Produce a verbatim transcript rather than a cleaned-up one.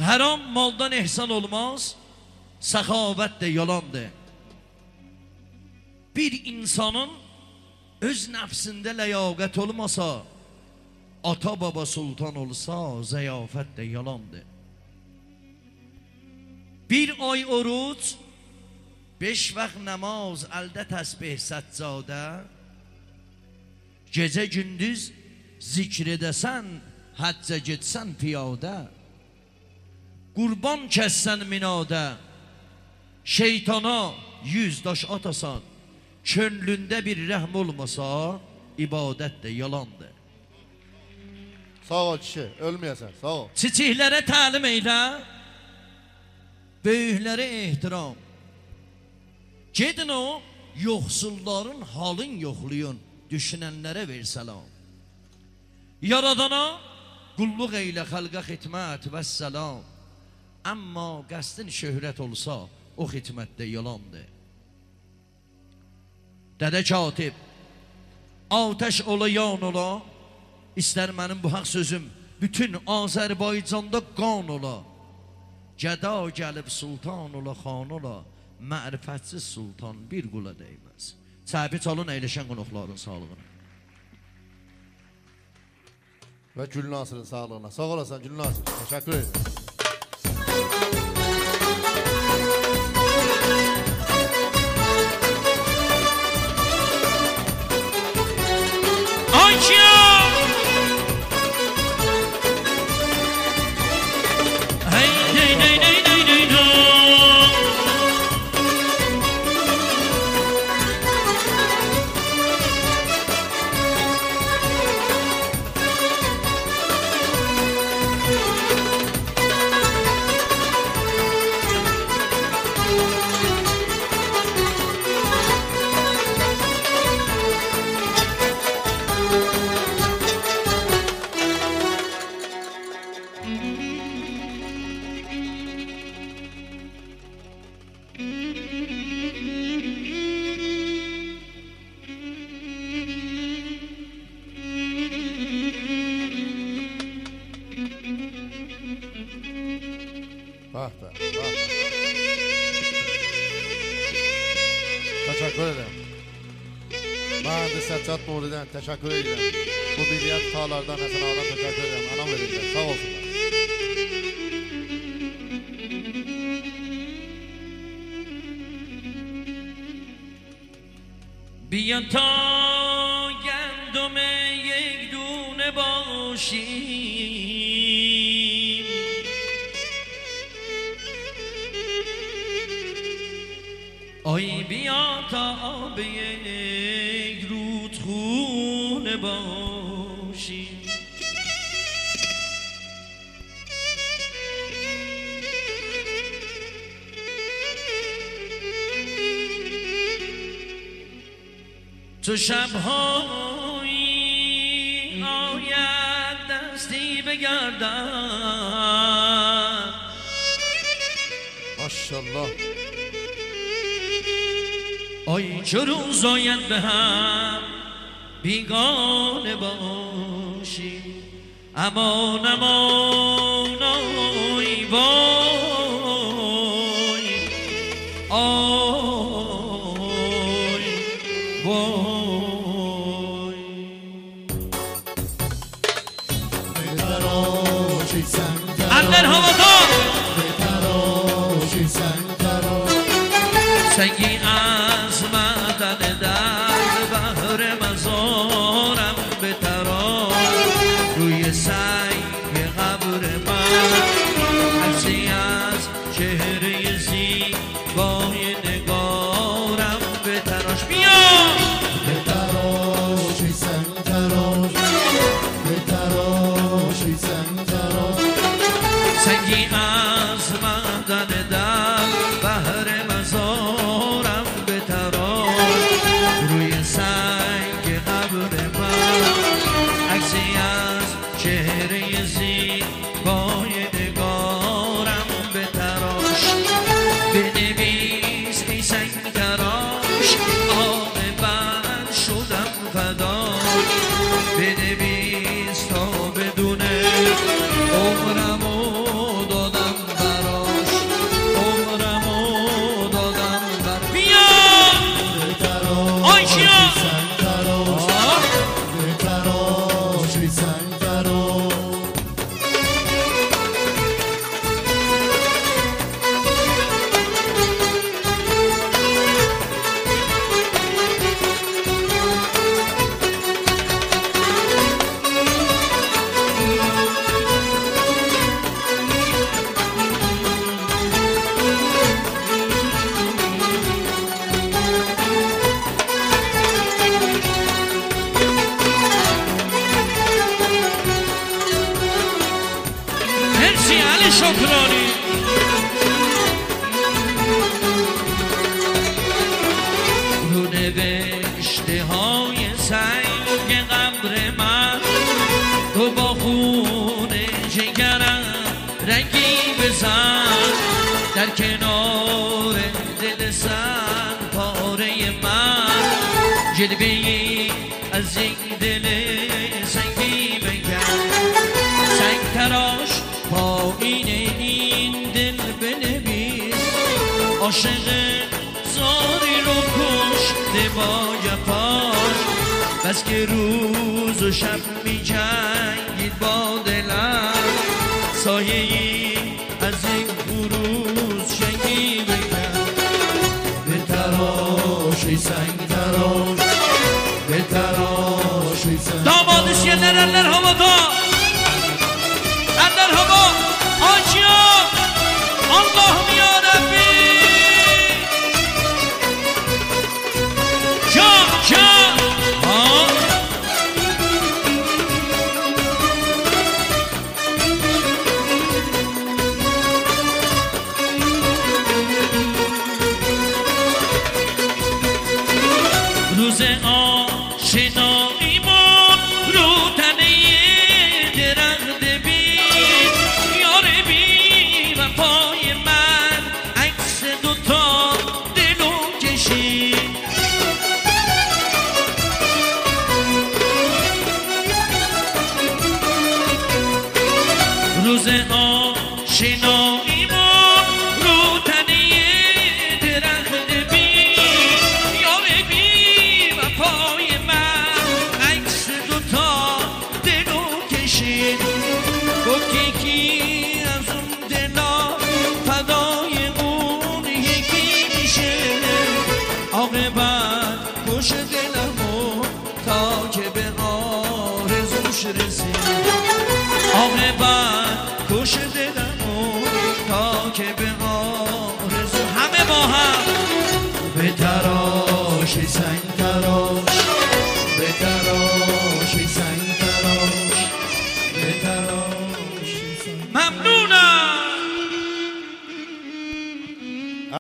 Haram maldan ihsan olmaz, səxavət də yalandır. Bir insanın öz nəfsində ləyaqət olmasa, ata baba sultan olsa, zəyafət də yalandır. Bir ay oruc, beş vaxt namaz, əldə təsbih səccadə, gecə gündüz zikr edəsən, həccə getsən piyadə, qurban kəssən minadə, şeytana yüz daş atasan, könlündə bir rəhm olmasa, ibadət də yalandır. Sağ ol kişi, ölməyəsən, sağ ol. Çiçiklərə təlim eylə, böyüklərə ehtiram. Gedin o, yoxsulların halın yoxlayın, düşünənlərə ver səlam. Yaradana qulluq eylə, xalqa xidmət və səlam. Amma qəsdin şöhrət olsa, o xidmətdə yalandır. Dədə katib, atəş ola yan ola, istər mənim bu haq sözüm bütün Azərbaycanda qan ola. Gəda gəlib sultan ola, xan ola, mərifətsiz sultan bir qula deyməz. Çəbi çalın əyləşən qonuqların sağlığına. Və Gülnasırın sağlığına. Sağ olasın Gülnasır. Təşəkkür ederim. Bak be, bak. Teşekkür ederim. Mühendis Səccad Nuri'den teşekkür ederim. Bu bilyat tağlardan Həsən Ağadan teşekkür ederim. Anam verirler, sağ olsunlar. بیا تا گندم یک دونه باشیم، آی بیا تا آب یک رودخونه باشیم. تو شب‌هایی آید دستی بگردم، ماشاءالله. آی چه روز آید به هم بیگانه باشی، امان امان آی وای آی وای. اندر هوا سنگی از مدن در بحر مزارم بتراش، روی سنگ قبر من عکسی از چهره زیبای نگارم بتراش. بیا بتراش سن تراش، بتراش سن تراش. سنگی از مدن در بحر مزارم بتراش، روی سنگ قبر من عکسی از چهره زیبای نگارم بتراش. بنویس ای سنگ تراش عاقبت شدم فداش، بنویس تا بدون عمرمو دادم مرسی علی شکرانی. رو نوشته های سنگ قبر من تو با خون جگرم رنگی بزن در کنار دل سن پاره من جلوه‌ای از این دل سنگی بگم سنگ تراش پایین این دل بنویس عاشق زاری رو کشته با جفاش بس که روز و شب می جنگید با دلم سایه ای از این بروز شنگی بگم به تراش ای سنگ تراش به تراش ای سنگ داماد اسکندر eller havada eller hava آجیا اللهم یا ربی جا جا روز آشناییمون رو تنه درخت بین یار بی وفای من عکس دوتا دلو کشید روز آشناییمون رو تنه درخت بین یار بی وفای من عکس دوتا دلو کشید گفت یکی از اون دلا فدای اون یکی میشه عاقبت کش دلمو تا که به آرزوش رسید عاقبت کش دلمو تا که به آرزو همه با هم به ترا